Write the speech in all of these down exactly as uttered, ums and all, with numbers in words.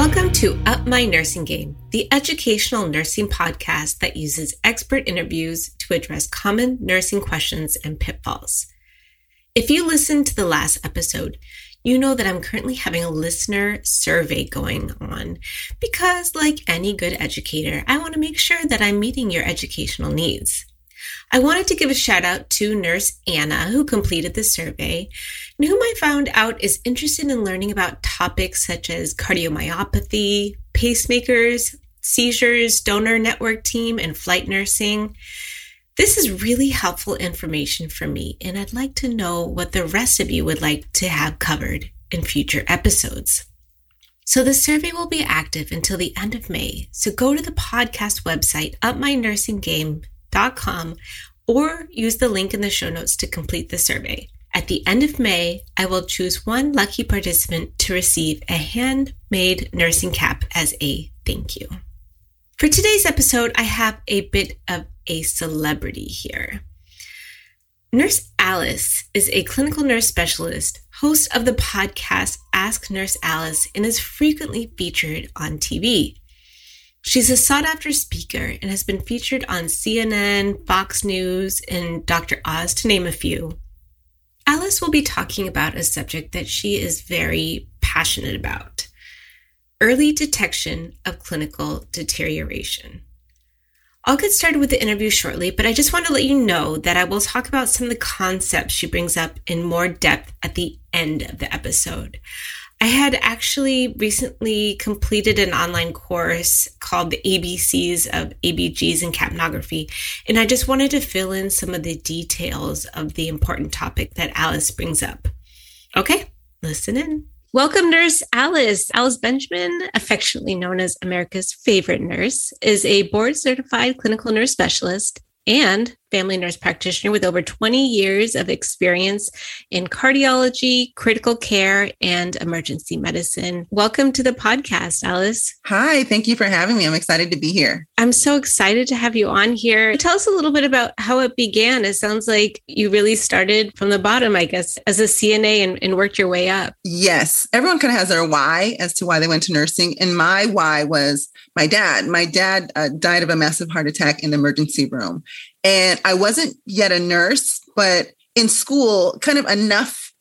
Welcome to Up My Nursing Game, the educational nursing podcast that uses expert interviews to address common nursing questions and pitfalls. If you listened to the last episode, you know that I'm currently having a listener survey going on because, like any good educator, I want to make sure that I'm meeting your educational needs. I wanted to give a shout out to Nurse Anna, who completed the survey, and whom I found out is interested in learning about topics such as cardiomyopathy, pacemakers, seizures, donor network team, and flight nursing. This is really helpful information for me, and I'd like to know what the rest of you would like to have covered in future episodes. So the survey will be active until the end of May, so go to the podcast website, up my nursing game dot com, or use the link in the show notes to complete the survey. At the end of May, I will choose one lucky participant to receive a handmade nursing cap as a thank you. For today's episode, I have a bit of a celebrity here. Nurse Alice is a clinical nurse specialist, host of the podcast Ask Nurse Alice, and is frequently featured on T V. She's a sought-after speaker and has been featured on C N N, Fox News, and Doctor Oz, to name a few. Alice will be talking about a subject that she is very passionate about: early detection of clinical deterioration. I'll get started with the interview shortly, but I just want to let you know that I will talk about some of the concepts she brings up in more depth at the end of the episode. I had actually recently completed an online course called the A B Cs of A B Gs and capnography, and I just wanted to fill in some of the details of the important topic that Alice brings up. Okay, listen in. Welcome, Nurse Alice. Alice Benjamin, affectionately known as America's favorite nurse, is a board-certified clinical nurse specialist and family nurse practitioner with over twenty years of experience in cardiology, critical care, and emergency medicine. Welcome to the podcast, Alice. Hi, thank you for having me. I'm excited to be here. I'm so excited to have you on here. Tell us a little bit about how it began. It sounds like you really started from the bottom, I guess, as a C N A and, and worked your way up. Yes, everyone kind of has their why as to why they went to nursing. And my why was my dad. My dad uh, died of a massive heart attack in the emergency room. And I wasn't yet a nurse, but in school, kind of enough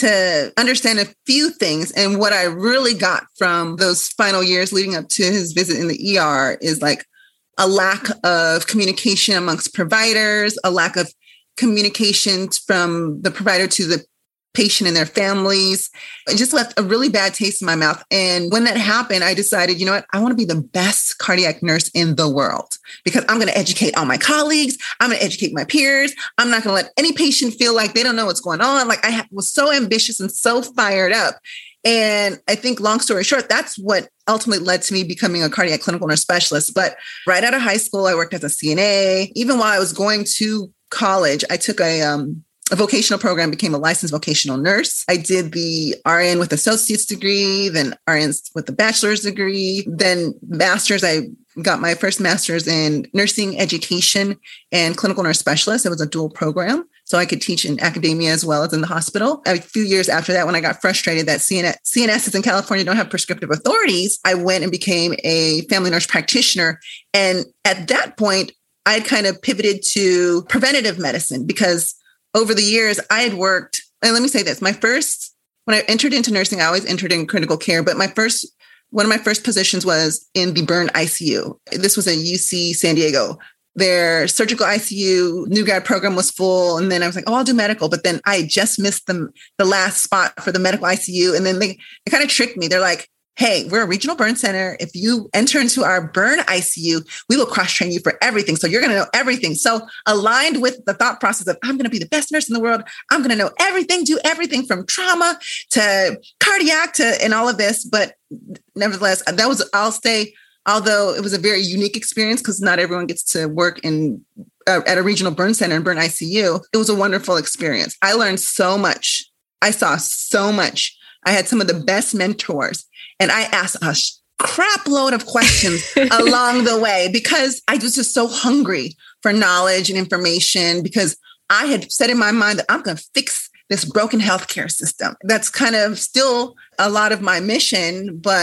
to understand a few things. And what I really got from those final years leading up to his visit in the E R is like a lack of communication amongst providers, a lack of communication from the provider to the patient and their families. It just left a really bad taste in my mouth. And when that happened, I decided, you know what, I want to be the best cardiac nurse in the world because I'm going to educate all my colleagues. I'm going to educate my peers. I'm not going to let any patient feel like they don't know what's going on. Like I was so ambitious and so fired up. And I think long story short, that's what ultimately led to me becoming a cardiac clinical nurse specialist. But right out of high school, I worked as a C N A. Even while I was going to college, I took a, um, a vocational program, became a licensed vocational nurse. I did the R N with associate's degree, then R N with the bachelor's degree, then master's. I got my first master's in nursing education and clinical nurse specialist. It was a dual program, so I could teach in academia as well as in the hospital. A few years after that, when I got frustrated that C N S, C N Ss in California don't have prescriptive authorities, I went and became a family nurse practitioner. And at that point, I had kind of pivoted to preventative medicine because over the years, I had worked, and let me say this, my first, when I entered into nursing, I always entered in critical care, but my first, one of my first positions was in the burn I C U. This was at U C San Diego. Their surgical I C U new grad program was full. And then I was like, oh, I'll do medical. But then I just missed the, the last spot for the medical I C U. And then they, they kind of tricked me. They're like, hey, we're a regional burn center. If you enter into our burn I C U, we will cross-train you for everything. So you're going to know everything. So aligned with the thought process of I'm going to be the best nurse in the world. I'm going to know everything, do everything from trauma to cardiac to and all of this. But nevertheless, that was, I'll say, although it was a very unique experience because not everyone gets to work in uh, at a regional burn center and burn I C U, it was a wonderful experience. I learned so much. I saw so much. I had some of the best mentors. And I asked a crap load of questions along the way because I was just so hungry for knowledge and information because I had set in my mind that I'm going to fix this broken healthcare system. That's kind of still a lot of my mission, but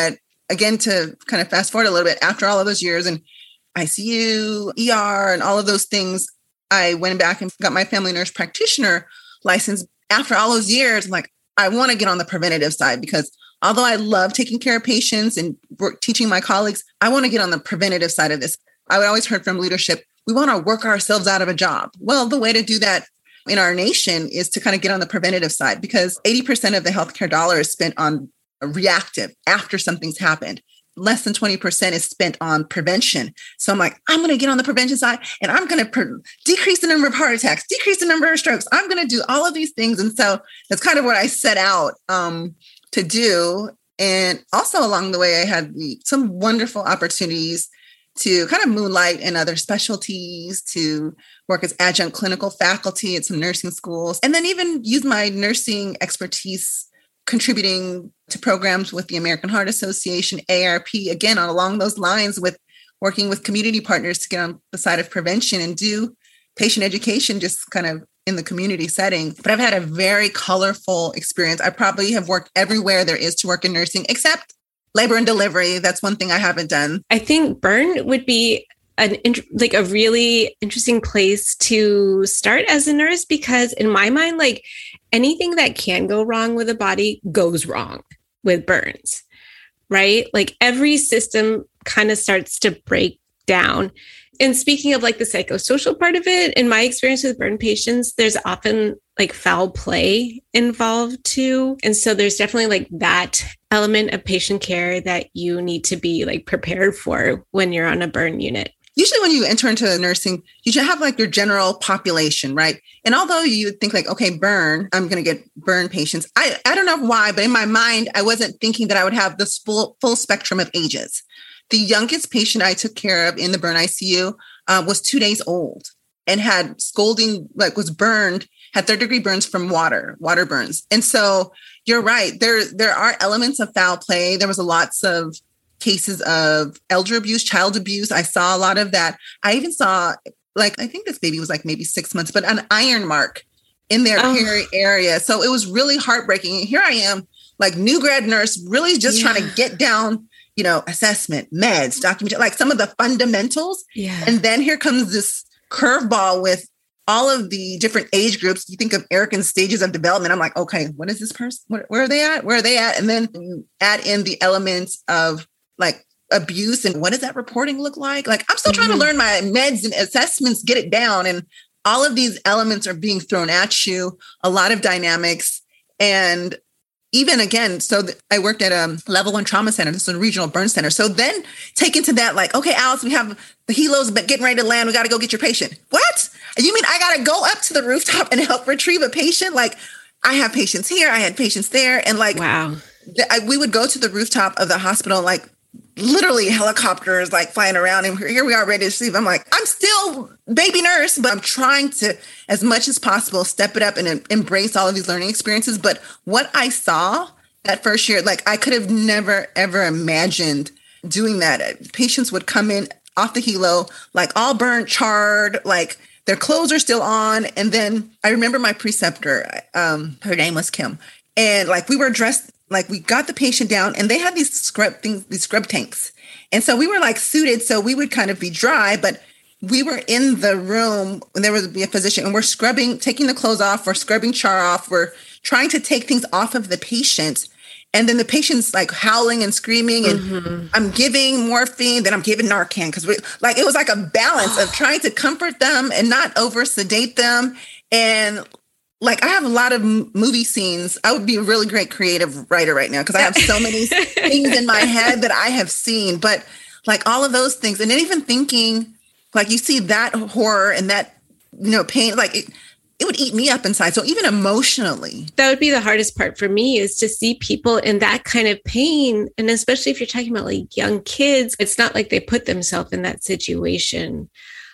again, to kind of fast forward a little bit, after all of those years and I C U, E R, and all of those things, I went back and got my family nurse practitioner license. After all those years, I'm like, I want to get on the preventative side because although I love taking care of patients and work, teaching my colleagues, I want to get on the preventative side of this. I would always heard from leadership, we want to work ourselves out of a job. Well, the way to do that in our nation is to kind of get on the preventative side because eighty percent of the healthcare dollar is spent on reactive after something's happened. Less than twenty percent is spent on prevention. So I'm like, I'm going to get on the prevention side and I'm going to pre- decrease the number of heart attacks, decrease the number of strokes. I'm going to do all of these things. And so that's kind of what I set out um, to do. And also along the way, I had the, some wonderful opportunities to kind of moonlight in other specialties, to work as adjunct clinical faculty at some nursing schools, and then even use my nursing expertise contributing to programs with the American Heart Association, A A R P, again, along those lines with working with community partners to get on the side of prevention and do patient education just kind of in the community setting. But I've had a very colorful experience. I probably have worked everywhere there is to work in nursing, except labor and delivery. That's one thing I haven't done. I think burn would be an like a really interesting place to start as a nurse, because in my mind, like anything that can go wrong with a body goes wrong with burns, right? Like every system kind of starts to break down. And speaking of like the psychosocial part of it, in my experience with burn patients, there's often like foul play involved too. And so there's definitely like that element of patient care that you need to be like prepared for when you're on a burn unit. Usually when you enter into nursing, you should have like your general population, right? And although you think like, okay, burn, I'm going to get burn patients. I, I don't know why, but in my mind, I wasn't thinking that I would have this full, full spectrum of ages. The youngest patient I took care of in the burn I C U uh, was two days old and had scalding, like was burned, had third degree burns from water, water burns. And so you're right. There, there are elements of foul play. There was a lots of cases of elder abuse, child abuse. I saw a lot of that. I even saw, like, I think this baby was like maybe six months, but an iron mark in their oh. peri area. So it was really heartbreaking. And here I am, like new grad nurse, really just yeah. trying to get down, you know, assessment, meds, documentation, like some of the fundamentals. Yeah. And then here comes this curveball with all of the different age groups. You think of Erica's stages of development. I'm like, okay, what is this person? Where, where are they at? Where are they at? And then you add in the elements of like abuse and what does that reporting look like? Like I'm still trying mm-hmm. to learn my meds and assessments, get it down. And all of these elements are being thrown at you, a lot of dynamics. And even again, so th- I worked at a level one trauma center. This is a regional burn center. So then take into that, like, okay, Alice, we have the helos but getting ready to land. We got to go get your patient. What? You mean I got to go up to the rooftop and help retrieve a patient? Like I have patients here. I had patients there. And like, wow, th- I, we would go to the rooftop of the hospital, like literally helicopters like flying around, and here we are ready to sleep. I'm like, I'm still baby nurse, but I'm trying to, as much as possible, step it up and em- embrace all of these learning experiences. But what I saw that first year, like I could have never, ever imagined doing that. Patients would come in off the helo, like all burnt, charred, like their clothes are still on. And then I remember my preceptor, um, her name was Kim. And like we were dressed, like we got the patient down and they had these scrub things, these scrub tanks. And so we were like suited. So we would kind of be dry, but we were in the room when there would be a physician and we're scrubbing, taking the clothes off, we're scrubbing char off. We're trying to take things off of the patient. And then the patient's like howling and screaming and mm-hmm. I'm giving morphine, then I'm giving Narcan. Because we like, it was like a balance of trying to comfort them and not over sedate them. And like, I have a lot of m- movie scenes. I would be a really great creative writer right now because I have so many things in my head that I have seen. But like all of those things, and then even thinking, like you see that horror and that, you know, pain, like it, it would eat me up inside. So even emotionally. That would be the hardest part for me, is to see people in that kind of pain. And especially if you're talking about like young kids, it's not like they put themselves in that situation.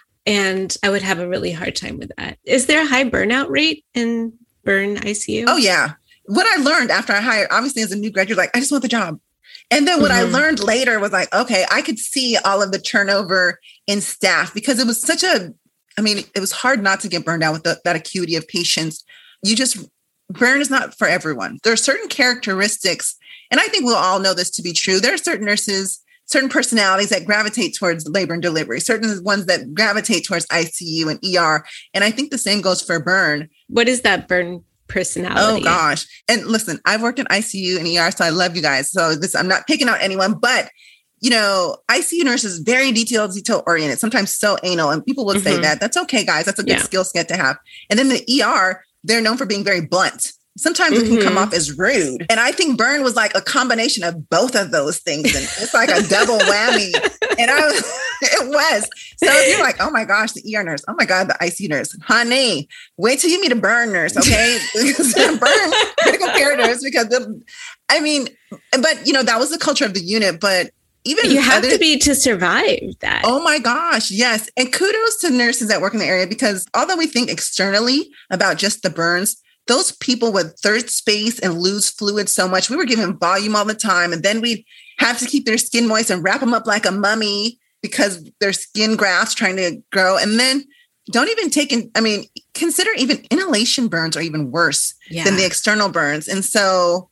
And I would have a really hard time with that. Is there a high burnout rate in burn I C U? Oh, yeah. What I learned after I hired, obviously as a new graduate, like, I just want the job. And then what mm-hmm. I learned later was like, okay, I could see all of the turnover in staff because it was such a, I mean, it was hard not to get burned out with the, that acuity of patients. You just, burn is not for everyone. There are certain characteristics, and I think we'll all know this to be true. There are certain nurses, certain personalities that gravitate towards labor and delivery, certain ones that gravitate towards I C U and E R. And I think the same goes for burn. What is that burn personality? Oh gosh. And listen, I've worked in I C U and E R, so I love you guys. So this, I'm not picking out anyone, but you know, I C U nurses, very detailed, detail oriented, sometimes so anal. And people will mm-hmm. say that. That's okay, guys. That's a good yeah. skill set to have. And then the E R, they're known for being very blunt. Sometimes mm-hmm. it can come off as rude. And I think burn was like a combination of both of those things. And it's like a double whammy. And I was, it was. So if you're like, oh my gosh, the E R nurse, oh my God, the I C U nurse, honey, wait till you meet a burn nurse, okay? Burn critical care nurse, because the, I mean, but you know, that was the culture of the unit, but even you have other, to be to survive that. Oh my gosh. Yes. And kudos to nurses that work in the area, because although we think externally about just the burns, those people would thirst space and lose fluid so much. We were giving volume all the time. And then we'd have to keep their skin moist and wrap them up like a mummy because their skin grafts trying to grow. And then don't even take in, I mean, consider even inhalation burns are even worse yeah. than the external burns. And so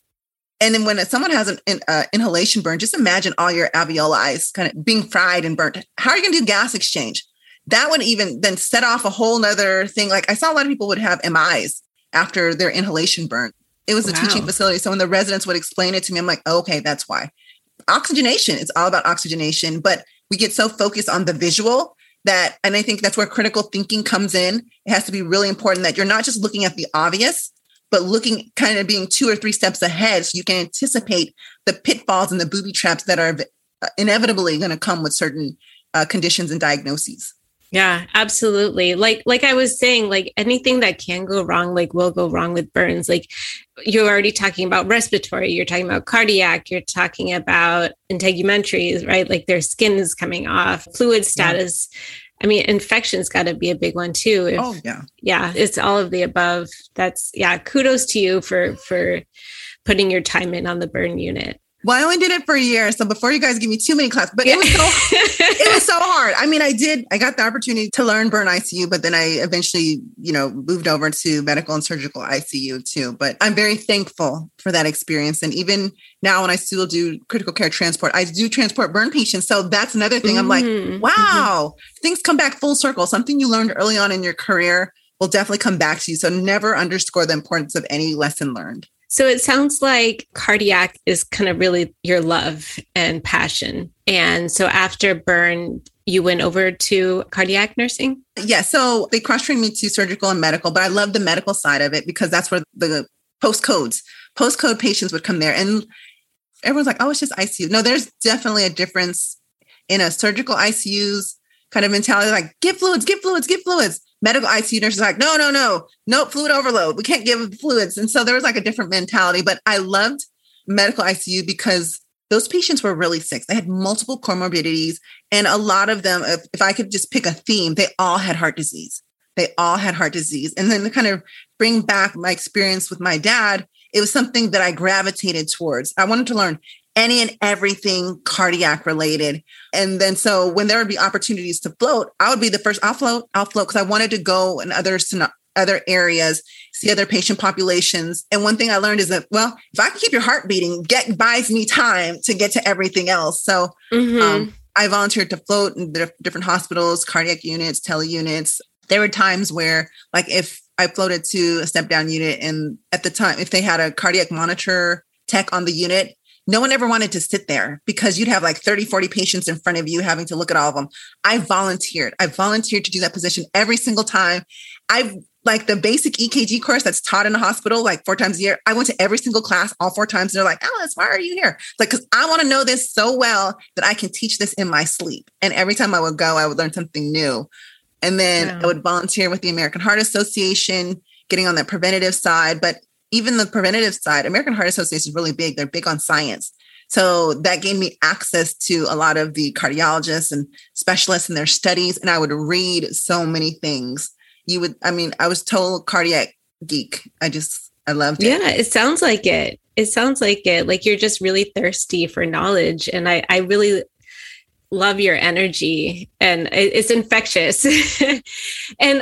And then when someone has an, an uh, inhalation burn, just imagine all your alveoli kind of being fried and burnt. How are you going to do gas exchange? That would even then set off a whole nother thing. Like I saw a lot of people would have M Is after their inhalation burn. It was a wow. teaching facility. So when the residents would explain it to me, I'm like, oh, okay, that's why. Oxygenation, it's all about oxygenation. But we get so focused on the visual that, and I think that's where critical thinking comes in. It has to be really important that you're not just looking at the obvious, but looking kind of being two or three steps ahead so you can anticipate the pitfalls and the booby traps that are inevitably going to come with certain uh, conditions and diagnoses. Yeah, absolutely. Like, like I was saying, like anything that can go wrong, like will go wrong with burns. Like you're already talking about respiratory, you're talking about cardiac, you're talking about integumentary, right? Like their skin is coming off, fluid status. Yeah. I mean, infection's got to be a big one too. If, oh yeah. Yeah. It's all of the above. That's yeah. Kudos to you for, for putting your time in on the burn unit. Well, I only did it for a year. So before you guys give me too many classes, but yeah. it was so, it was so hard. I mean, I did, I got the opportunity to learn burn I C U, but then I eventually, you know, moved over to medical and surgical I C U too. But I'm very thankful for that experience. And even now when I still do critical care transport, I do transport burn patients. So that's another thing. I'm like, mm-hmm. wow, mm-hmm. things come back full circle. Something you learned early on in your career will definitely come back to you. So never underscore the importance of any lesson learned. So it sounds like cardiac is kind of really your love and passion. And so after burn, you went over to cardiac nursing? Yeah. So they cross-trained me to surgical and medical, but I love the medical side of it because that's where the postcodes, postcode patients would come there. And everyone's like, oh, it's just I C U. No, there's definitely a difference in a surgical I C U's kind of mentality, like give fluids, give fluids, give fluids. Medical I C U nurses are like, no, no, no, no fluid overload. We can't give fluids. And so there was like a different mentality, but I loved medical I C U because those patients were really sick. They had multiple comorbidities. And a lot of them, if, if I could just pick a theme, they all had heart disease. They all had heart disease. And then to kind of bring back my experience with my dad, it was something that I gravitated towards. I wanted to learn any and everything cardiac related. And then so when there would be opportunities to float, I would be the first, I'll float, I'll float because I wanted to go in other, other areas, see other patient populations. And one thing I learned is that, well, if I can keep your heart beating, get buys me time to get to everything else. So mm-hmm. um, I volunteered to float in the different hospitals, cardiac units, tele units. There were times where like if I floated to a step down unit and at the time, if they had a cardiac monitor tech on the unit, no one ever wanted to sit there because you'd have like thirty, forty patients in front of you having to look at all of them. I volunteered. I volunteered to do that position every single time. I've like the basic E K G course that's taught in the hospital like four times a year. I went to every single class all four times. And they're like, Alice, why are you here? It's like, because I want to know this so well that I can teach this in my sleep. And every time I would go, I would learn something new. And then yeah. I would volunteer with the American Heart Association, getting on that preventative side. But even the preventative side, American Heart Association is really big. They're big on science. So that gave me access to a lot of the cardiologists and specialists in their studies. And I would read so many things. You would, I mean, I was total cardiac geek. I just, I loved it. Yeah, it sounds like it. It sounds like it. Like you're just really thirsty for knowledge. And I, I really love your energy and it's infectious. And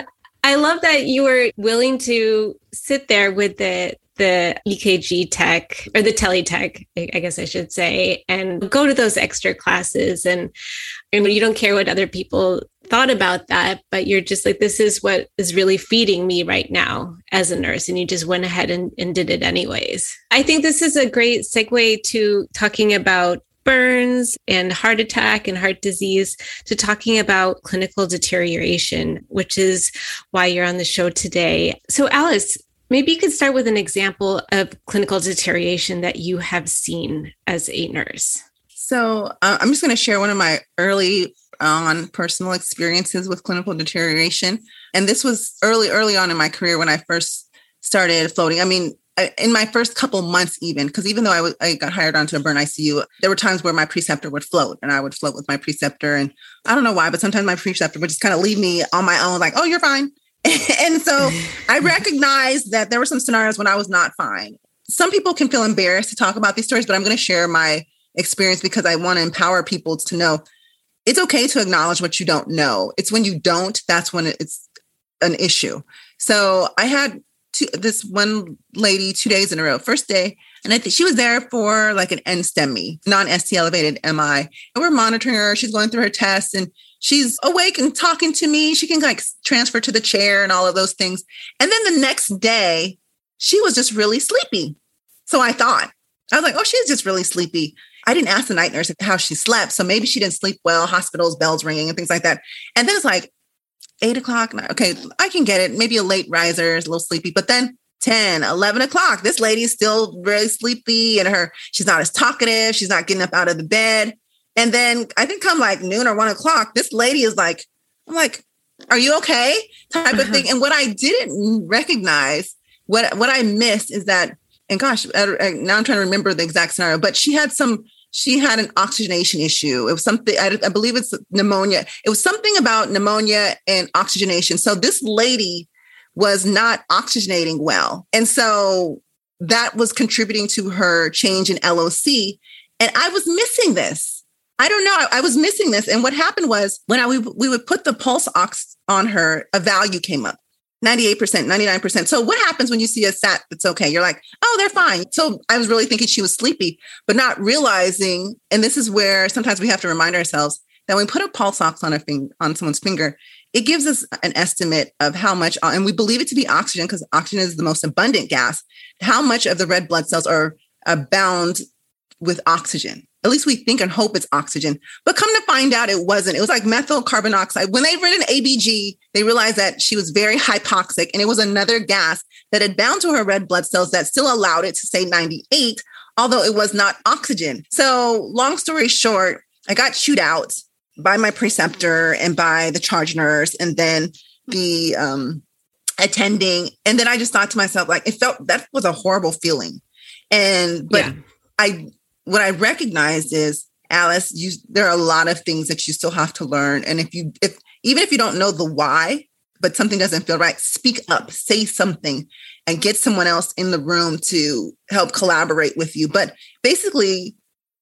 I love that you were willing to sit there with the the E K G tech or the teletech, I guess I should say, and go to those extra classes. And, and you don't care what other people thought about that, but you're just like, this is what is really feeding me right now as a nurse. And you just went ahead and, and did it anyways. I think this is a great segue to talking about burns and heart attack and heart disease, to talking about clinical deterioration, which is why you're on the show today. So Alice, maybe you could start with an example of clinical deterioration that you have seen as a nurse. So uh, I'm just going to share one of my early on personal experiences with clinical deterioration. And this was early, early on in my career when I first started floating. I mean, in my first couple months, even, because even though I, was, I got hired onto a burn I C U, there were times where my preceptor would float and I would float with my preceptor. And I don't know why, but sometimes my preceptor would just kind of leave me on my own, like, oh, you're fine. And so I recognized that there were some scenarios when I was not fine. Some people can feel embarrassed to talk about these stories, but I'm going to share my experience because I want to empower people to know it's okay to acknowledge what you don't know. It's when you don't, that's when it's an issue. So I had two, this one lady two days in a row, first day, and I think she was there for like an N STEMI, non-S T elevated M I. And we're monitoring her. She's going through her tests and she's awake and talking to me. She can like transfer to the chair and all of those things. And then the next day, she was just really sleepy. So I thought, I was like, oh, she's just really sleepy. I didn't ask the night nurse how she slept. So maybe she didn't sleep well, hospitals, bells ringing and things like that. And then it's like eight o'clock. Okay, I can get it. Maybe a late riser is a little sleepy, but then ten, eleven o'clock, this lady's still very sleepy and her, she's not as talkative. She's not getting up out of the bed. And then I think come like noon or one o'clock, this lady is like, I'm like, are you okay? Type of thing. And what I didn't recognize, what, what I missed is that, and gosh, now I'm trying to remember the exact scenario, but she had some, she had an oxygenation issue. It was something, I, I believe it's pneumonia. It was something about pneumonia and oxygenation. So this lady was not oxygenating well. And so that was contributing to her change in L O C. And I was missing this. I don't know. I, I was missing this. And what happened was when I, we, we would put the pulse ox on her, a value came up. ninety-eight percent, ninety-nine percent. So what happens when you see a sat that's okay? You're like, oh, they're fine. So I was really thinking she was sleepy, but not realizing, and this is where sometimes we have to remind ourselves that when we put a pulse ox on a finger, on someone's finger, it gives us an estimate of how much, and we believe it to be oxygen because oxygen is the most abundant gas, how much of the red blood cells are abound with oxygen. At least we think and hope it's oxygen. But come to find out, it wasn't. It was like methyl carbon oxide. When they read an A B G, they realized that she was very hypoxic, and it was another gas that had bound to her red blood cells that still allowed it to say ninety-eight, although it was not oxygen. So long story short, I got chewed out by my preceptor and by the charge nurse and then the um, attending. And then I just thought to myself, like, it felt, that was a horrible feeling. And, but yeah. I, what I recognized is, Alice, you, there are a lot of things that you still have to learn. And if you, if, even if you don't know the why, but something doesn't feel right, speak up, say something, and get someone else in the room to help collaborate with you. But basically,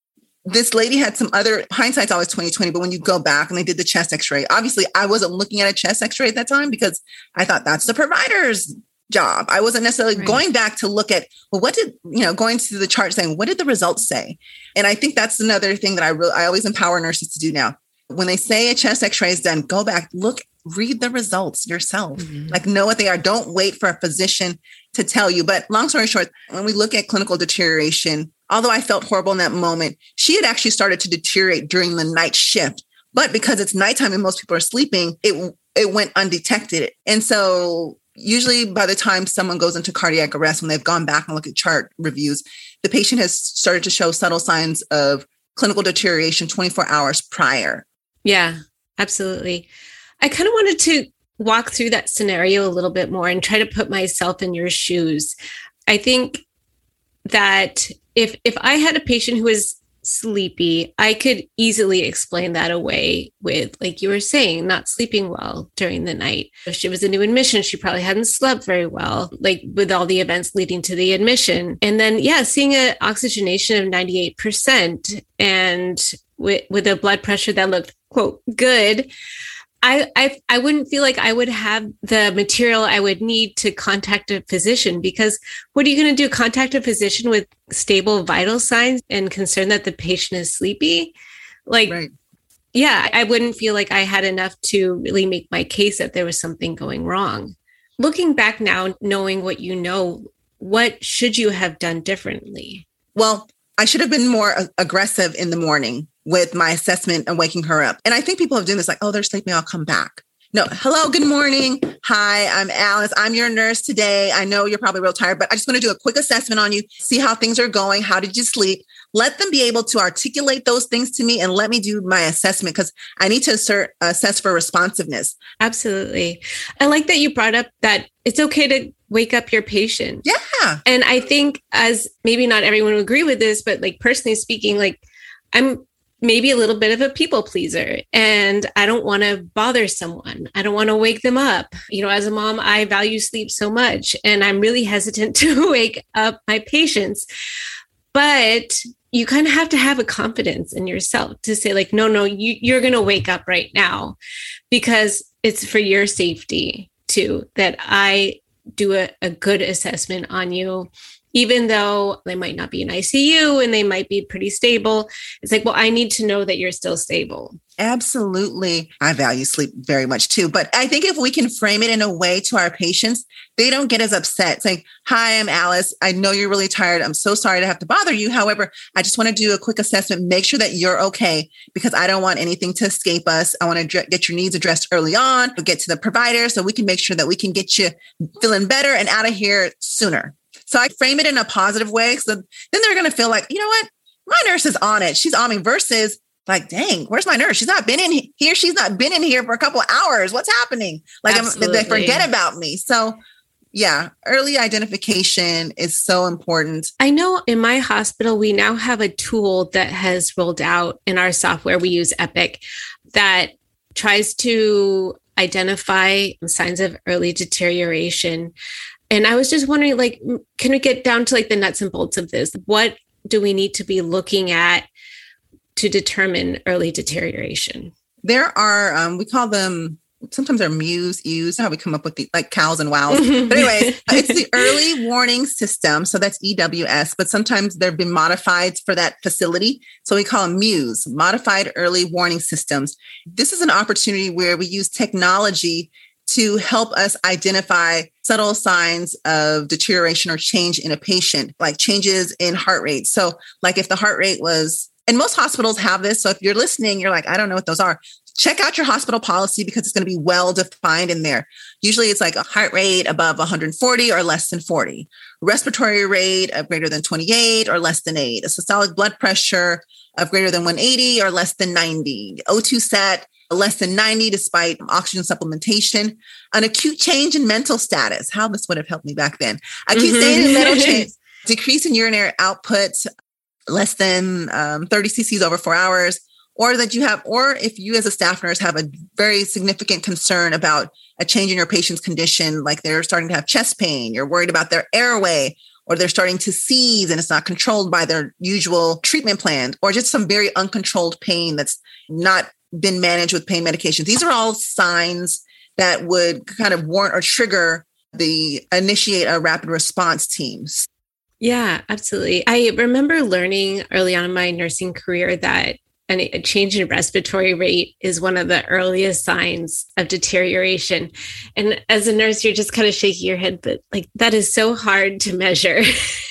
this lady had some other, hindsight's always twenty twenty, but when you go back and they did the chest x-ray, obviously I wasn't looking at a chest x-ray at that time because I thought that's the provider's job. I wasn't necessarily right. going back to look at, well, what did, you know, going to the chart saying, what did the results say? And I think that's another thing that I really, I always empower nurses to do now. When they say a chest x-ray is done, go back, look, read the results yourself, mm-hmm. like know what they are. Don't wait for a physician to tell you. But long story short, when we look at clinical deterioration, although I felt horrible in that moment, she had actually started to deteriorate during the night shift. But because it's nighttime and most people are sleeping, it it went undetected. And so usually by the time someone goes into cardiac arrest, when they've gone back and look at chart reviews, the patient has started to show subtle signs of clinical deterioration twenty-four hours prior. Yeah, absolutely. I kind of wanted to walk through that scenario a little bit more and try to put myself in your shoes. I think that if if I had a patient who was sleepy, I could easily explain that away with, like you were saying, not sleeping well during the night. If she was a new admission, she probably hadn't slept very well, like with all the events leading to the admission. And then, yeah, seeing an oxygenation of ninety-eight percent and with, with a blood pressure that looked, quote, good, I, I I wouldn't feel like I would have the material I would need to contact a physician, because what are you going to do? Contact a physician with stable vital signs and concern that the patient is sleepy? Like, right. Yeah, I wouldn't feel like I had enough to really make my case that there was something going wrong. Looking back now, knowing what you know, what should you have done differently? Well, I should have been more aggressive in the morning with my assessment and waking her up. And I think people have done this like, oh, they're sleeping, I'll come back. No, hello, good morning. Hi, I'm Alice. I'm your nurse today. I know you're probably real tired, but I just want to do a quick assessment on you, see how things are going. How did you sleep? Let them be able to articulate those things to me and let me do my assessment, because I need to assert, assess for responsiveness. Absolutely. I like that you brought up that it's okay to wake up your patient. Yeah. And I think, as maybe not everyone would agree with this, but like personally speaking, like I'm maybe a little bit of a people pleaser, and I don't want to bother someone. I don't want to wake them up. You know, as a mom, I value sleep so much, and I'm really hesitant to wake up my patients. But you kind of have to have a confidence in yourself to say like, no, no, you, you're going to wake up right now, because it's for your safety too, that I do a, a good assessment on you. Even though they might not be in I C U and they might be pretty stable, it's like, well, I need to know that you're still stable. Absolutely. I value sleep very much too. But I think if we can frame it in a way to our patients, they don't get as upset saying, hi, I'm Alice. I know you're really tired. I'm so sorry to have to bother you. However, I just want to do a quick assessment, make sure that you're okay, because I don't want anything to escape us. I want to dr- get your needs addressed early on, get to the provider so we can make sure that we can get you feeling better and out of here sooner. So I frame it in a positive way. So then they're going to feel like, you know what? My nurse is on it. She's on me, versus like, dang, where's my nurse? She's not been in here. She's not been in here for a couple of hours. What's happening? Like they forget about me. So yeah, early identification is so important. I know in my hospital, we now have a tool that has rolled out in our software. We use Epic that tries to identify signs of early deterioration. And I was just wondering, like, can we get down to like the nuts and bolts of this? What do we need to be looking at to determine early deterioration? There are, um, we call them, sometimes they're mews, ews, how we come up with the like cows and wows. But anyway, it's the early warning system. So that's E W S, but sometimes they've been modified for that facility. So we call them mews, modified early warning systems. This is an opportunity where we use technology to help us identify subtle signs of deterioration or change in a patient, like changes in heart rate. So like if the heart rate was, and most hospitals have this. So if you're listening, you're like, I don't know what those are. Check out your hospital policy, because it's going to be well defined in there. Usually it's like a heart rate above one hundred forty or less than forty, respiratory rate of greater than twenty-eight or less than eight, a systolic blood pressure of greater than one eighty or less than ninety, O two sat less than ninety despite oxygen supplementation, an acute change in mental status. How this would have helped me back then. Acute mm-hmm. change in mental change, decrease in urinary output less than um, thirty cc's over four hours, or that you have, or if you as a staff nurse have a very significant concern about a change in your patient's condition, like they're starting to have chest pain, you're worried about their airway, or they're starting to seize and it's not controlled by their usual treatment plan, or just some very uncontrolled pain that's not been managed with pain medications. These are all signs that would kind of warrant or trigger the initiate a rapid response teams. Yeah, absolutely. I remember learning early on in my nursing career that a change in respiratory rate is one of the earliest signs of deterioration. And as a nurse, you're just kind of shaking your head, but like that is so hard to measure.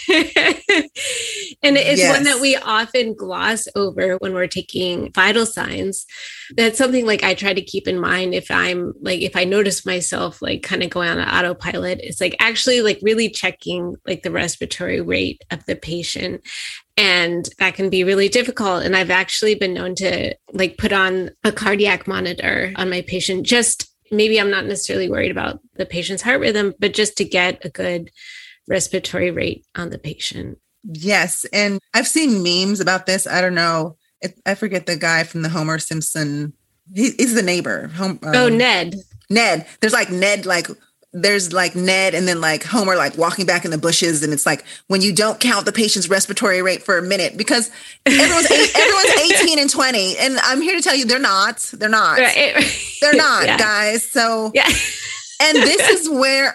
And it's yes. one that we often gloss over when we're taking vital signs. That's something like I try to keep in mind if I'm like, if I notice myself like kind of going on an autopilot, it's like actually like really checking like the respiratory rate of the patient. And that can be really difficult. And I've actually been known to like put on a cardiac monitor on my patient. Just maybe I'm not necessarily worried about the patient's heart rhythm, but just to get a good respiratory rate on the patient. Yes. And I've seen memes about this. I don't know. It, I forget the guy from the Homer Simpson. He, he's the neighbor. Home, um, oh, Ned. Ned. There's like Ned, like there's like Ned and then like Homer, like walking back in the bushes. And it's like, when you don't count the patient's respiratory rate for a minute, because everyone's, eight, everyone's eighteen and twenty. And I'm here to tell you, they're not, they're not, right. they're not yeah. guys. So, yeah. And this is where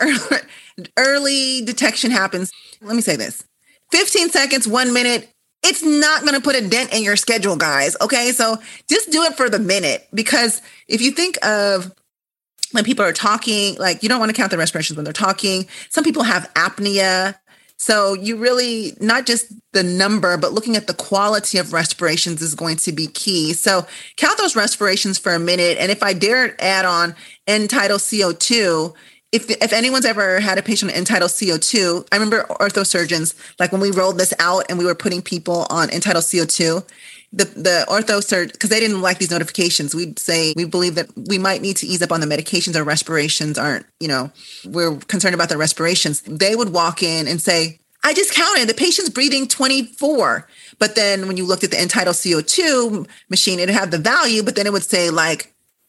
early detection happens. Let me say this, fifteen seconds, one minute. It's not going to put a dent in your schedule, guys. Okay. So just do it for the minute, because if you think of when people are talking, like you don't want to count the respirations when they're talking. Some people have apnea. So you really, not just the number, but looking at the quality of respirations is going to be key. So count those respirations for a minute. And if I dare add on end-tidal C O two, If if anyone's ever had a patient on end-tidal C O two, I remember orthosurgeons, like when we rolled this out and we were putting people on end-tidal C O two, the, the orthosurgeon, because they didn't like these notifications, we'd say, we believe that we might need to ease up on the medications. Our respirations aren't, you know, we're concerned about their respirations. They would walk in and say, I just counted, the patient's breathing twenty-four. But then when you looked at the end-tidal C O two machine, it'd have the value, but then it would say like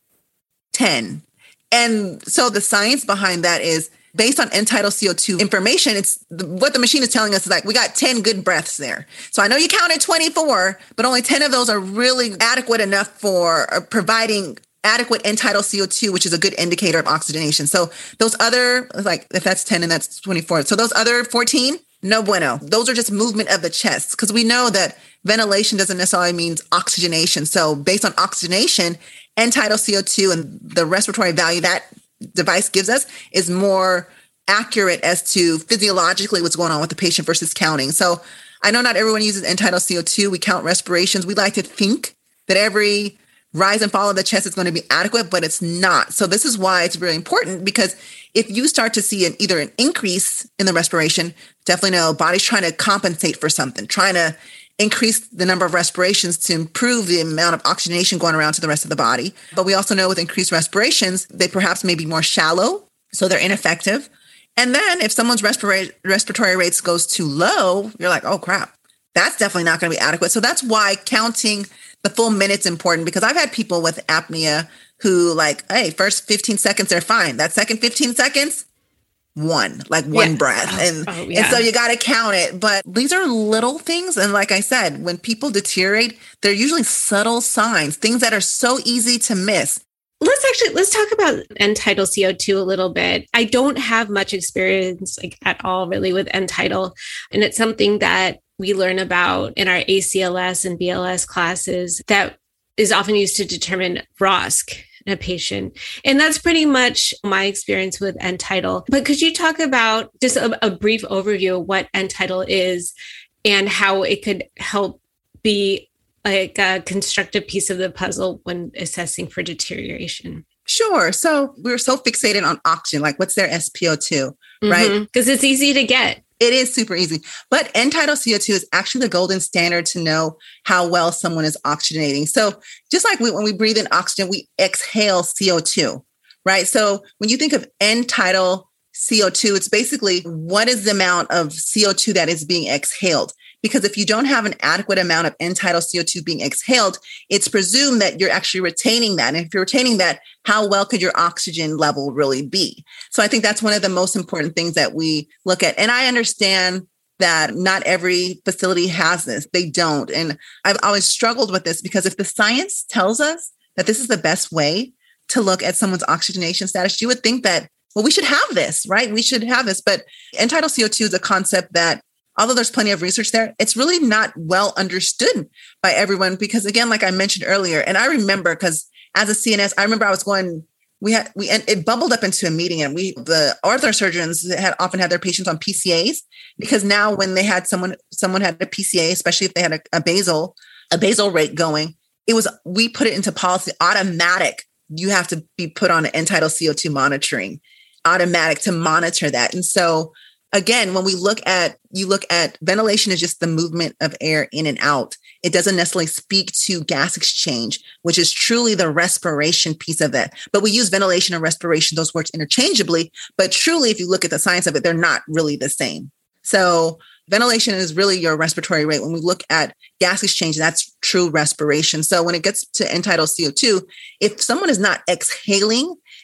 ten. And so the science behind that is based on end-tidal C O two information. It's the, what the machine is telling us is like, we got ten good breaths there. So I know you counted twenty-four, but only ten of those are really adequate enough for uh, providing adequate end-tidal C O two, which is a good indicator of oxygenation. So those other, like if that's ten and that's twenty-four. So those other fourteen, no bueno. Those are just movement of the chest, because we know that ventilation doesn't necessarily mean oxygenation. So based on oxygenation, end-tidal C O two and the respiratory value that device gives us is more accurate as to physiologically what's going on with the patient versus counting. So I know not everyone uses end-tidal C O two. We count respirations. We like to think that every rise and fall of the chest is going to be adequate, but it's not. So this is why it's really important, because if you start to see an, either an increase in the respiration, definitely know body's trying to compensate for something, trying to increase the number of respirations to improve the amount of oxygenation going around to the rest of the body. But we also know with increased respirations, they perhaps may be more shallow, so they're ineffective. And then if someone's respira- respiratory rates goes too low, you're like, oh crap, that's definitely not going to be adequate. So that's why counting the full minute's important, because I've had people with apnea who like, hey, first fifteen seconds, they're fine. That second fifteen seconds, one, like one yeah. breath. And, oh, yeah. and so you got to count it. But these are little things. And like I said, when people deteriorate, they're usually subtle signs, things that are so easy to miss. Let's actually, let's talk about end-tidal C O two a little bit. I don't have much experience like at all really with end-tidal. And it's something that we learn about in our A C L S and B L S classes that is often used to determine R O S C in a patient. And that's pretty much my experience with end-tidal. But could you talk about just a, a brief overview of what end-tidal is and how it could help be like a constructive piece of the puzzle when assessing for deterioration? Sure. So we're so fixated on oxygen, like what's their S P O two, mm-hmm. right? Because it's easy to get. It is super easy. But end-tidal C O two is actually the golden standard to know how well someone is oxygenating. So just like we, when we breathe in oxygen, we exhale C O two, right? So when you think of end-tidal C O two, it's basically what is the amount of C O two that is being exhaled? Because if you don't have an adequate amount of end-tidal C O two being exhaled, it's presumed that you're actually retaining that. And if you're retaining that, how well could your oxygen level really be? So I think that's one of the most important things that we look at. And I understand that not every facility has this. They don't. And I've always struggled with this, because if the science tells us that this is the best way to look at someone's oxygenation status, you would think that, well, we should have this, right? We should have this. But end-tidal C O two is a concept that, although there's plenty of research there, it's really not well understood by everyone, because again, like I mentioned earlier, and I remember, because as a C N S, I remember I was going, we had, we, and it bubbled up into a meeting, and we, the orthosurgeons had often had their patients on P C As, because now when they had someone, someone had a P C A, especially if they had a, a basal, a basal rate going, it was, we put it into policy automatic. You have to be put on an end-tidal C O two monitoring, automatic to monitor that. And so again, when we look at, you look at ventilation is just the movement of air in and out. It doesn't necessarily speak to gas exchange, which is truly the respiration piece of it. But we use ventilation and respiration, those words interchangeably. But truly, if you look at the science of it, they're not really the same. So ventilation is really your respiratory rate. When we look at gas exchange, that's true respiration. So when it gets to end-tidal C O two, if someone is not exhaling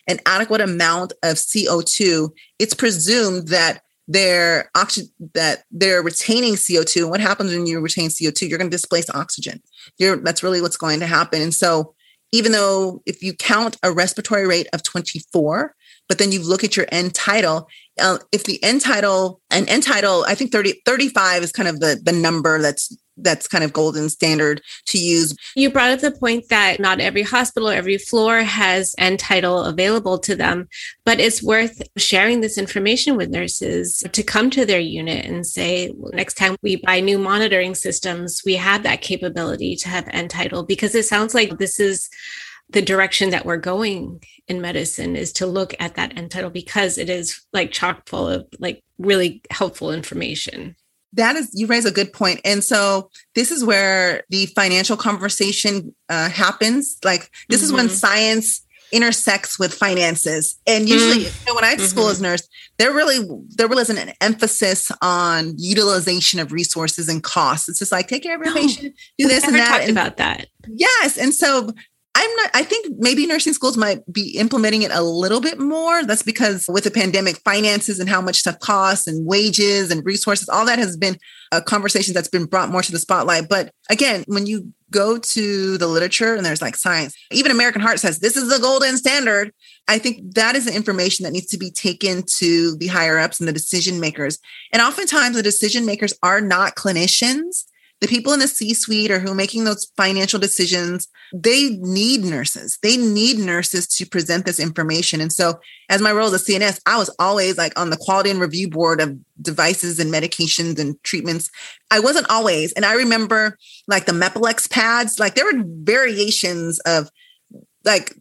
an adequate amount of C O two, it's presumed that they're oxygen, that they're retaining C O two. And what happens when you retain C O two? You're going to displace oxygen. You're, that's really what's going to happen. And so even though if you count a respiratory rate of twenty-four, but then you look at your end tidal, uh, if the end tidal, and end tidal, I think thirty, thirty-five is kind of the, the number that's that's kind of golden standard to use. You brought up the point that not every hospital, every floor has end tidal available to them, but it's worth sharing this information with nurses to come to their unit and say, well, next time we buy new monitoring systems, we have that capability to have end tidal, because it sounds like this is the direction that we're going in medicine, is to look at that end tidal, because it is like chock full of like really helpful information. That is, you raise a good point. And so this is where the financial conversation uh, happens. Like this mm-hmm. is when science intersects with finances. And usually mm-hmm. you know, when I had to school mm-hmm. as a nurse, there really, there really isn't an emphasis on utilization of resources and costs. It's just like, take care of your no, patient, do this and that. Talked and, about that. Yes. And so I'm not, I think maybe nursing schools might be implementing it a little bit more. That's because with the pandemic, finances and how much stuff costs and wages and resources, all that has been a conversation that's been brought more to the spotlight. But again, when you go to the literature and there's like science, even American Heart says, this is the golden standard. I think that is the information that needs to be taken to the higher ups and the decision makers. And oftentimes the decision makers are not clinicians. The people in the C-suite or who are making those financial decisions, they need nurses. They need nurses to present this information. And so as my role as a C N S, I was always like on the quality and review board of devices and medications and treatments. I wasn't always. And I remember like the Mepilex pads, like there were variations of like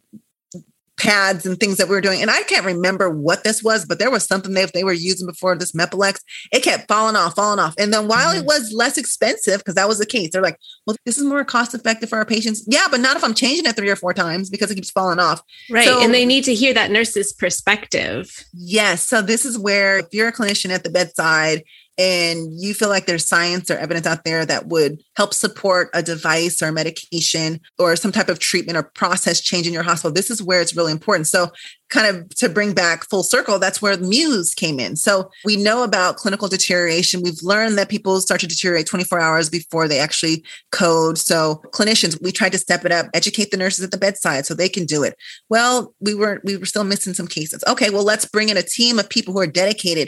pads and things that we were doing. And I can't remember what this was, but there was something that they were using before this Mepilex. It kept falling off, falling off. And then while mm-hmm. it was less expensive, because that was the case, they're like, well, this is more cost effective for our patients. Yeah, but not if I'm changing it three or four times because it keeps falling off. Right. So, and they need to hear that nurse's perspective. Yes. So this is where if you're a clinician at the bedside and you feel like there's science or evidence out there that would help support a device or medication or some type of treatment or process change in your hospital, this is where it's really important. So kind of to bring back full circle, that's where Muse came in. So we know about clinical deterioration. We've learned that people start to deteriorate twenty-four hours before they actually code. So clinicians, we tried to step it up, educate the nurses at the bedside so they can do it. Well, we were, we were still missing some cases. Okay, well, let's bring in a team of people who are dedicated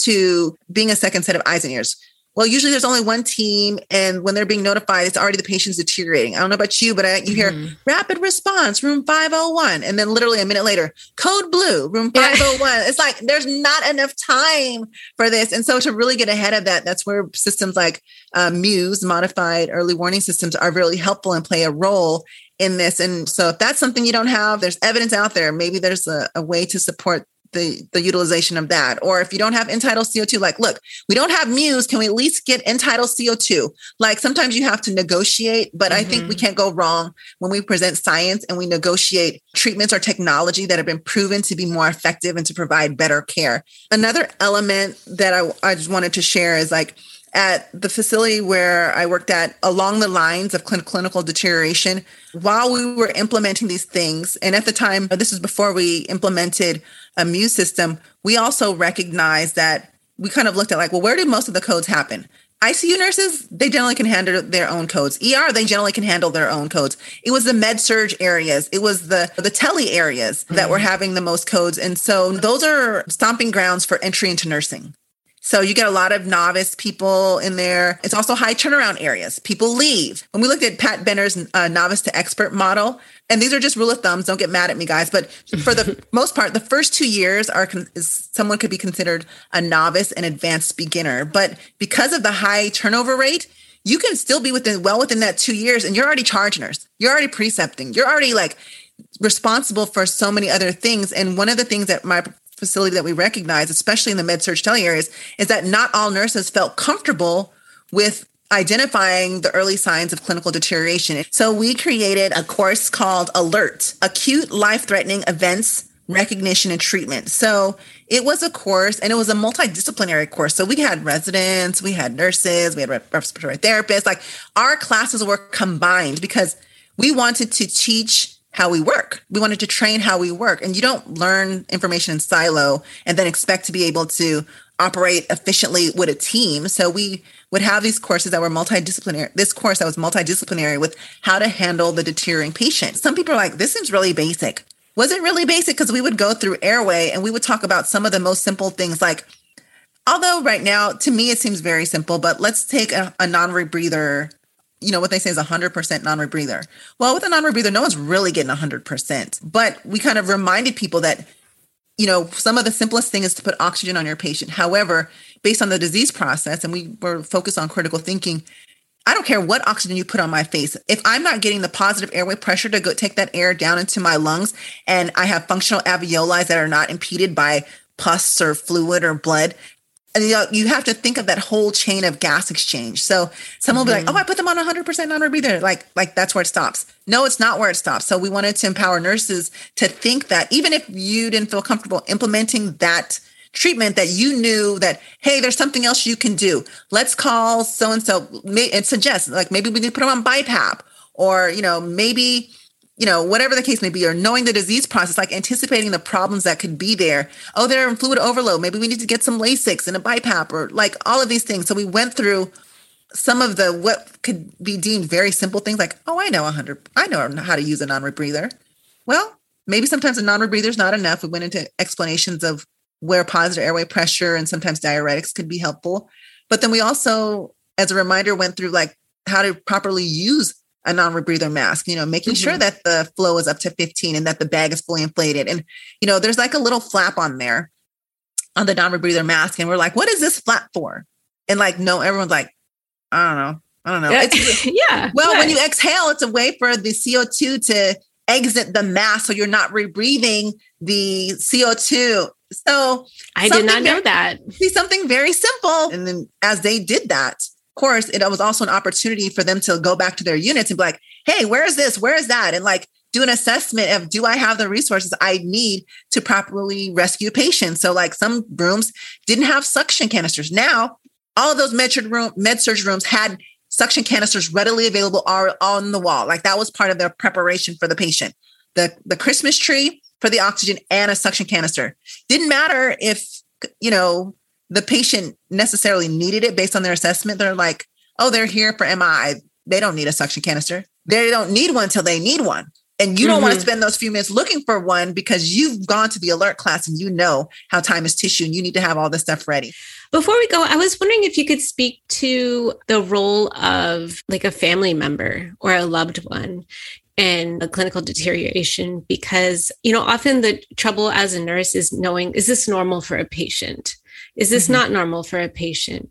to being a second set of eyes and ears. Well, usually there's only one team, and when they're being notified, it's already the patient's deteriorating. I don't know about you, but I, you hear mm-hmm. rapid response, room five oh one. And then literally a minute later, code blue, room five oh one. Yeah. It's like, there's not enough time for this. And so to really get ahead of that, that's where systems like uh, Muse, modified early warning systems, are really helpful and play a role in this. And so if that's something you don't have, there's evidence out there. Maybe there's a, a way to support the, the utilization of that. Or if you don't have end tidal C O two, like, look, we don't have Muse. Can we at least get end tidal C O two? Like sometimes you have to negotiate, but mm-hmm. I think we can't go wrong when we present science and we negotiate treatments or technology that have been proven to be more effective and to provide better care. Another element that I, I just wanted to share is like, at the facility where I worked at, along the lines of cl- clinical deterioration, while we were implementing these things, and at the time, this was before we implemented a Muse system, we also recognized that we kind of looked at like, well, where do most of the codes happen? I C U nurses, they generally can handle their own codes. E R, they generally can handle their own codes. It was the med surge areas. It was the, the tele areas that mm-hmm. were having the most codes. And so those are stomping grounds for entry into nursing. So you get a lot of novice people in there. It's also high turnaround areas. People leave. When we looked at Pat Benner's uh, novice to expert model, and these are just rule of thumbs, don't get mad at me, guys. But for the most part, the first two years are is, someone could be considered a novice and advanced beginner. But because of the high turnover rate, you can still be within well within that two years, and you're already charge nurse. You're already precepting. You're already like responsible for so many other things. And one of the things that my facility that we recognize, especially in the med-surg tele areas, is that not all nurses felt comfortable with identifying the early signs of clinical deterioration. So we created a course called ALERT, Acute Life-Threatening Events Recognition and Treatment. So it was a course, and it was a multidisciplinary course. So we had residents, we had nurses, we had respiratory therapists. Like our classes were combined because we wanted to teach how we work. We wanted to train how we work. And you don't learn information in silo and then expect to be able to operate efficiently with a team. So we would have these courses that were multidisciplinary, this course that was multidisciplinary with how to handle the deteriorating patient. Some people are like, this seems really basic. Was it really basic? Because we would go through airway and we would talk about some of the most simple things like, although right now, to me, it seems very simple, but let's take a, a non-rebreather. You know, what they say is one hundred percent non-rebreather. Well, with a non-rebreather, no one's really getting one hundred percent. But we kind of reminded people that, you know, some of the simplest thing is to put oxygen on your patient. However, based on the disease process, and we were focused on critical thinking, I don't care what oxygen you put on my face. If I'm not getting the positive airway pressure to go take that air down into my lungs, and I have functional alveoli that are not impeded by pus or fluid or blood, and you know, you have to think of that whole chain of gas exchange. So someone will mm-hmm. be like, oh, I put them on one hundred percent non-rebreather. Like, like that's where it stops. No, it's not where it stops. So we wanted to empower nurses to think that even if you didn't feel comfortable implementing that treatment, that you knew that, hey, there's something else you can do. Let's call so-and-so and suggest, like, maybe we need to put them on BiPAP, or, you know, maybe, you know, whatever the case may be, or knowing the disease process, like anticipating the problems that could be there. Oh, they're in fluid overload. Maybe we need to get some Lasix and a BiPAP, or like all of these things. So we went through some of the, what could be deemed very simple things like, oh, I know one hundred, I know how to use a non-rebreather. Well, maybe sometimes a non-rebreather is not enough. We went into explanations of where positive airway pressure and sometimes diuretics could be helpful. But then we also, as a reminder, went through like how to properly use a non-rebreather mask, you know, making mm-hmm. sure that the flow is up to fifteen and that the bag is fully inflated. And, you know, there's like a little flap on there on the non-rebreather mask. And we're like, what is this flap for? And like, no, everyone's like, I don't know. I don't know. It's, yeah. Well, right. When you exhale, it's a way for the C O two to exit the mask. So you're not rebreathing the C O two. So I did not know very, that. See, something very simple. And then as they did that, of course, it was also an opportunity for them to go back to their units and be like, hey, where is this? Where is that? And like do an assessment of, do I have the resources I need to properly rescue patients? So like some rooms didn't have suction canisters. Now, all of those med room, med surg rooms had suction canisters readily available are on the wall. Like that was part of their preparation for the patient. The, the Christmas tree for the oxygen and a suction canister. Didn't matter if, you know, the patient necessarily needed it based on their assessment. They're like, oh, they're here for M I. They don't need a suction canister. They don't need one till they need one. And you don't mm-hmm. want to spend those few minutes looking for one because you've gone to the alert class and you know how time is tissue and you need to have all this stuff ready. Before we go, I was wondering if you could speak to the role of like a family member or a loved one in a clinical deterioration, because, you know, often the trouble as a nurse is knowing, is this normal for a patient? Is this mm-hmm. not normal for a patient?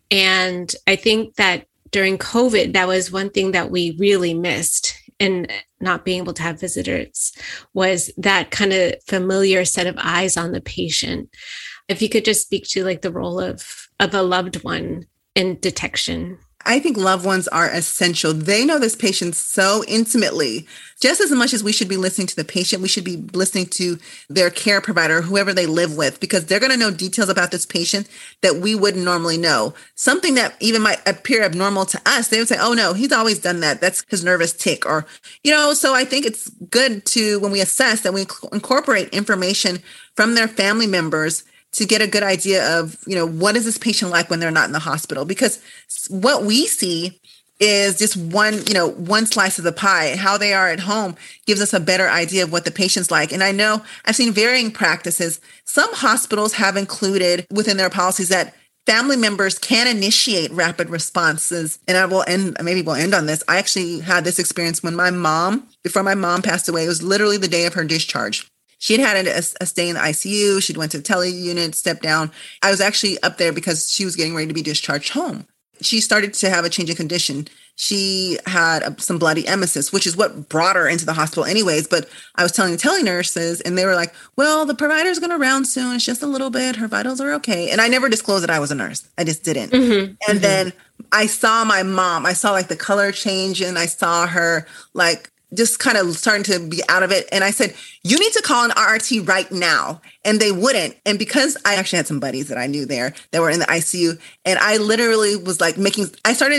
And I think that during COVID, that was one thing that we really missed in not being able to have visitors, was that kind of familiar set of eyes on the patient. If you could just speak to like the role of, of a loved one in detection. I think loved ones are essential. They know this patient so intimately. Just as much as we should be listening to the patient, we should be listening to their care provider, whoever they live with, because they're going to know details about this patient that we wouldn't normally know. Something that even might appear abnormal to us, they would say, oh no, he's always done that. That's his nervous tick. Or, you know, so I think it's good to, when we assess, that we incorporate information from their family members to get a good idea of, you know, what is this patient like when they're not in the hospital? Because what we see is just one, you know, one slice of the pie. How they are at home gives us a better idea of what the patient's like. And I know I've seen varying practices. Some hospitals have included within their policies that family members can initiate rapid responses. And I will end, maybe we'll end on this. I actually had this experience when my mom, before my mom passed away, it was literally the day of her discharge. She had had a, a stay in the I C U. She'd went to the tele unit, stepped down. I was actually up there because she was getting ready to be discharged home. She started to have a change in condition. She had a, some bloody emesis, which is what brought her into the hospital anyways. But I was telling the tele nurses and they were like, well, the provider's going to round soon. It's just a little bit. Her vitals are okay. And I never disclosed that I was a nurse. I just didn't. Mm-hmm, and mm-hmm. then I saw my mom. I saw like the color change and I saw her like just kind of starting to be out of it. And I said, you need to call an R R T right now. And they wouldn't. And because I actually had some buddies that I knew there that were in the I C U, and I literally was like making, I started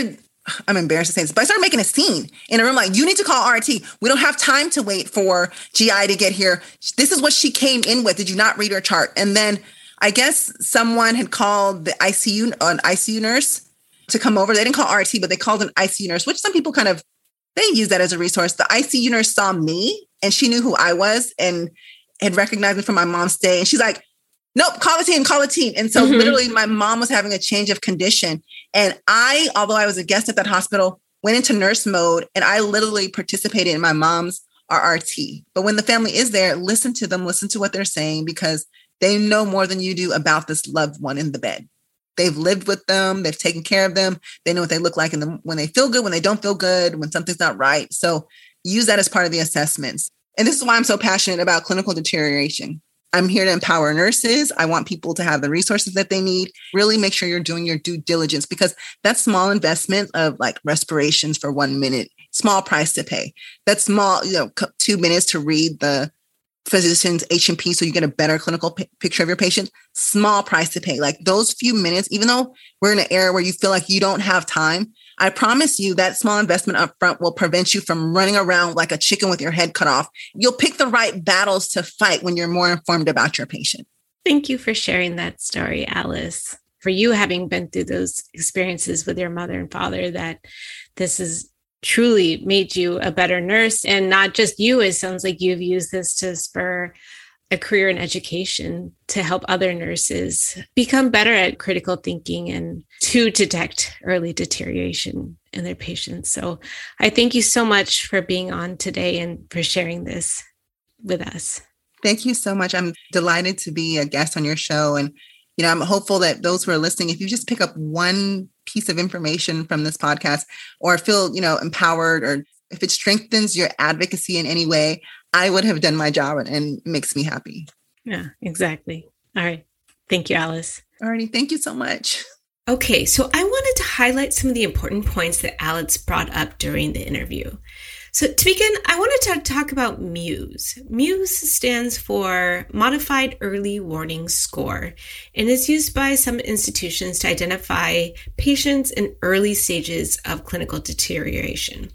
I'm embarrassed to say this, but I started making a scene in a room like, you need to call R T. We don't have time to wait for G I to get here. This is what she came in with. Did you not read her chart? And then I guess someone had called the I C U, an I C U nurse to come over. They didn't call R T, but they called an I C U nurse, which some people kind of, they use that as a resource. The I C U nurse saw me and she knew who I was and had recognized me from my mom's day. And she's like, nope, call the team, call the team. And so mm-hmm. literally my mom was having a change of condition. And I, although I was a guest at that hospital, went into nurse mode and I literally participated in my mom's R R T. But when the family is there, listen to them, listen to what they're saying, because they know more than you do about this loved one in the bed. They've lived with them. They've taken care of them. They know what they look like in the, when they feel good, when they don't feel good, when something's not right. So use that as part of the assessments. And this is why I'm so passionate about clinical deterioration. I'm here to empower nurses. I want people to have the resources that they need. Really make sure you're doing your due diligence, because that small investment of like respirations for one minute, small price to pay. That small, you know, two minutes to read the physician's H and P so you get a better clinical p- picture of your patient, small price to pay. Like those few minutes, even though we're in an era where you feel like you don't have time, I promise you that small investment up front will prevent you from running around like a chicken with your head cut off. You'll pick the right battles to fight when you're more informed about your patient. Thank you for sharing that story, Alice. For you having been through those experiences with your mother and father, that this has truly made you a better nurse. And not just you, it sounds like you've used this to spur a career in education to help other nurses become better at critical thinking and to detect early deterioration in their patients. So I thank you so much for being on today and for sharing this with us. Thank you so much. I'm delighted to be a guest on your show. And, you know, I'm hopeful that those who are listening, if you just pick up one piece of information from this podcast or feel, you know, empowered, or if it strengthens your advocacy in any way, I would have done my job and it makes me happy. Yeah, exactly. All right. Thank you, Alice. Alrighty. Thank you so much. Okay. So I wanted to highlight some of the important points that Alice brought up during the interview. So to begin, I wanted to talk about MUSE. MUSE stands for Modified Early Warning Score and is used by some institutions to identify patients in early stages of clinical deterioration.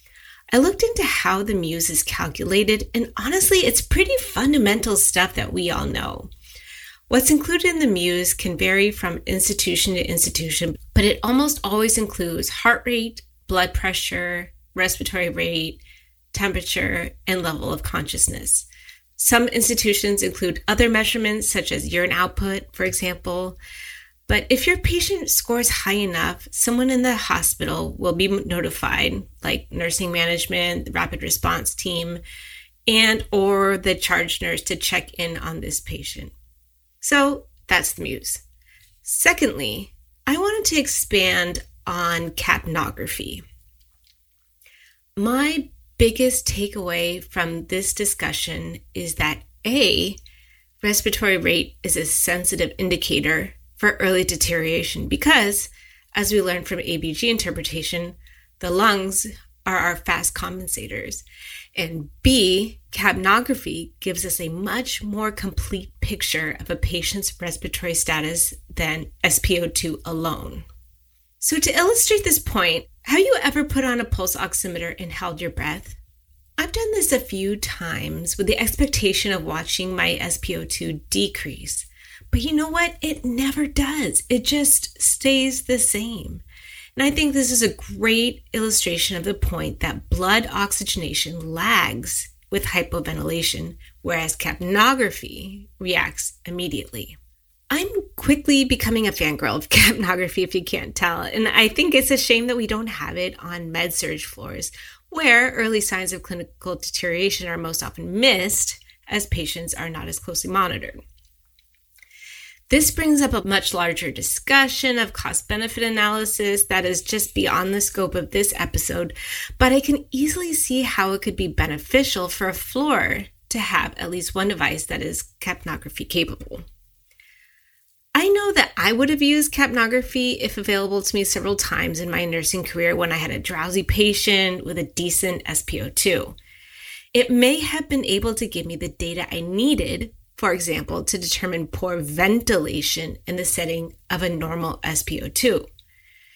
I looked into how the MUSE is calculated, and honestly, it's pretty fundamental stuff that we all know. What's included in the MUSE can vary from institution to institution, but it almost always includes heart rate, blood pressure, respiratory rate, temperature, and level of consciousness. Some institutions include other measurements such as urine output, for example. But if your patient scores high enough, someone in the hospital will be notified, like nursing management, the rapid response team, and or the charge nurse to check in on this patient. So that's the MUSE. Secondly, I wanted to expand on capnography. My biggest takeaway from this discussion is that A, respiratory rate is a sensitive indicator for early deterioration because, as we learned from A B G interpretation, the lungs are our fast compensators. And B, capnography gives us a much more complete picture of a patient's respiratory status than S p O two alone. So to illustrate this point, have you ever put on a pulse oximeter and held your breath? I've done this a few times with the expectation of watching my S p O two decrease. But you know what? It never does. It just stays the same. And I think this is a great illustration of the point that blood oxygenation lags with hypoventilation, whereas capnography reacts immediately. I'm quickly becoming a fangirl of capnography, if you can't tell. And I think it's a shame that we don't have it on med-surg floors, where early signs of clinical deterioration are most often missed as patients are not as closely monitored. This brings up a much larger discussion of cost-benefit analysis that is just beyond the scope of this episode, but I can easily see how it could be beneficial for a floor to have at least one device that is capnography capable. I know that I would have used capnography if available to me several times in my nursing career when I had a drowsy patient with a decent S p O two. It may have been able to give me the data I needed, for example, to determine poor ventilation in the setting of a normal S p O two.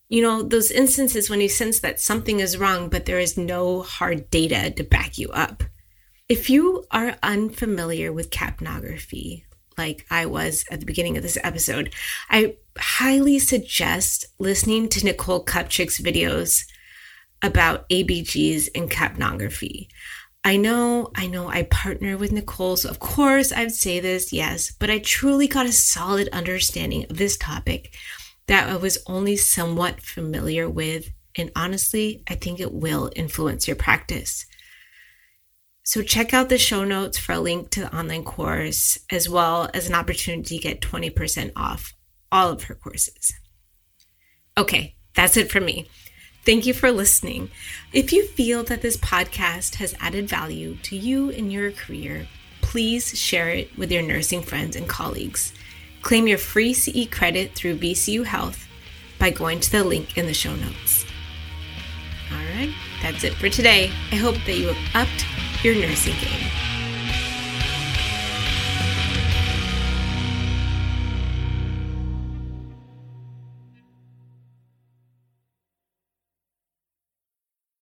You know, those instances when you sense that something is wrong, but there is no hard data to back you up. If you are unfamiliar with capnography, like I was at the beginning of this episode, I highly suggest listening to Nicole Kupchik's videos about A B Gs and capnography. I know, I know I partner with Nicole, so of course I'd say this, yes, but I truly got a solid understanding of this topic that I was only somewhat familiar with, and honestly, I think it will influence your practice. So check out the show notes for a link to the online course, as well as an opportunity to get twenty percent off all of her courses. Okay, that's it for me. Thank you for listening. If you feel that this podcast has added value to you in your career, please share it with your nursing friends and colleagues. Claim your free C E credit through V C U Health by going to the link in the show notes. All right, that's it for today. I hope that you have upped your nursing game.